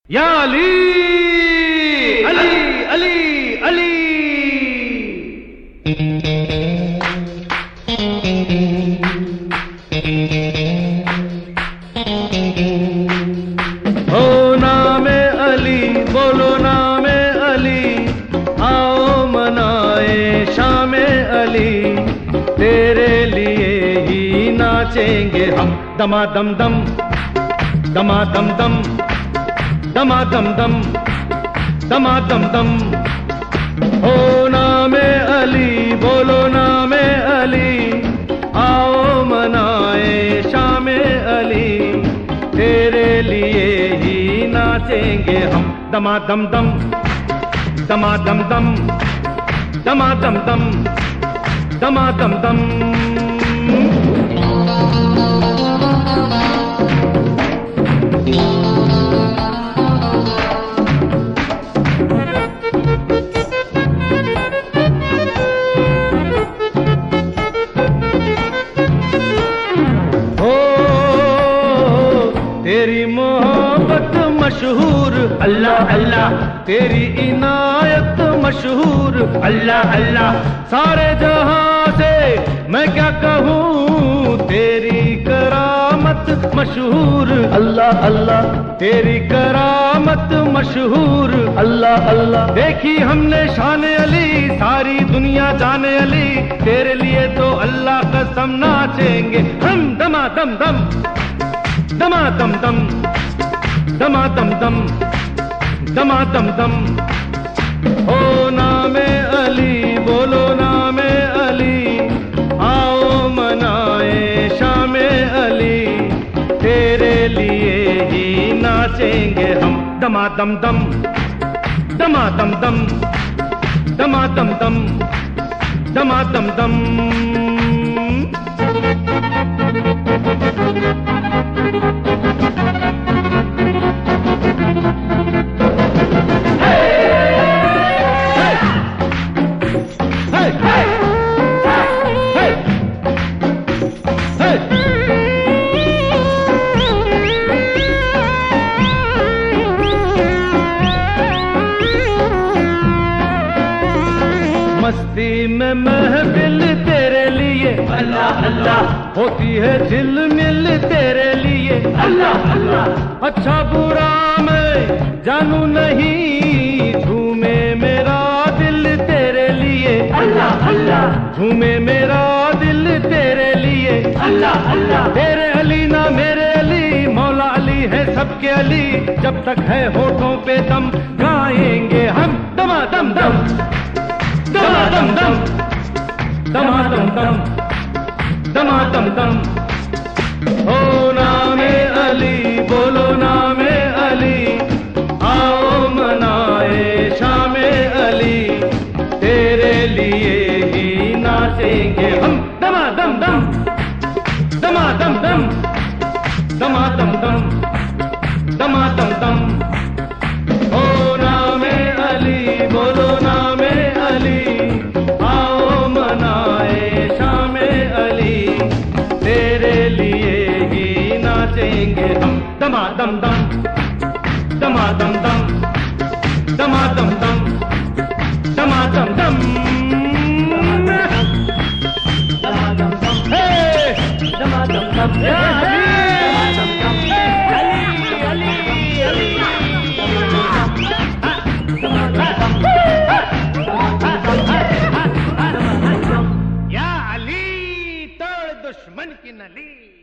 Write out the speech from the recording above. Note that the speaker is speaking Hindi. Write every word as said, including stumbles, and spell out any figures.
या अली अली अली अली। हो नामे अली बोलो नामे अली, आओ मनाए शामे अली, तेरे लिए ही नाचेंगे हम। दमा दम दम दमा दम दम दमा दम दम दमा दम दम। हो नामे अली बोलो नामे अली, आओ मनाए शामे अली, तेरे लिए ही नाचेंगे हम। दमा दम दम दमा दम दम दमा दम दम दमा दम दम। तेरी मोहब्बत मशहूर अल्लाह अल्लाह, तेरी इनायत मशहूर अल्लाह अल्लाह। सारे जहां से मैं क्या कहूँ, तेरी करामत मशहूर अल्लाह अल्लाह, तेरी करामत मशहूर अल्लाह अल्लाह। देखी हमने शान अली, सारी दुनिया जाने अली, तेरे लिए तो अल्लाह कसम नाचेंगे हम। दमा दम दम दमा दम दम दमा दम दम दमा दम दम। हो नामे अली बोलो नामे अली, आओ मनाए शामे अली, तेरे लिए ही नाचेंगे हम। दमा दम दम दमा दम दम दमा दम दम दमा दम दम। मस्ती में महफिल तेरे लिए अल्लाह अल्लाह, होती है झिलमिल तेरे लिए अल्लाह अल्लाह। अच्छा बुरा मैं जानू नहीं, झूमे मेरा दिल तेरे लिए अल्लाह अल्लाह, झूमे मेरा दिल तेरे लिए अल्लाह अल्लाह। तेरे अली ना मेरे अली, मौला अली है सबके अली, जब तक है होठों पे दम गाएंगे हम। दमा दम दम दमा दम दम दमा दम दम दमा दम दम। हो नामे अली बोलो नामे अली, आओ मनाए शामे अली, तेरे लिए ही नाचेंगे हम। दमा दम दम दमा दम दम दमा दम दम दमा दम दम। हो नामे अली बोलो नामे अली, आओ मनाए शामे अली, तेरे लिए ही नाचेंगे हम। दमा दम दम दमा दम दम दमा दम दम दमा दम दम दमा दम दम दमा दम दम। या अली तोड़ दुश्मन की नली।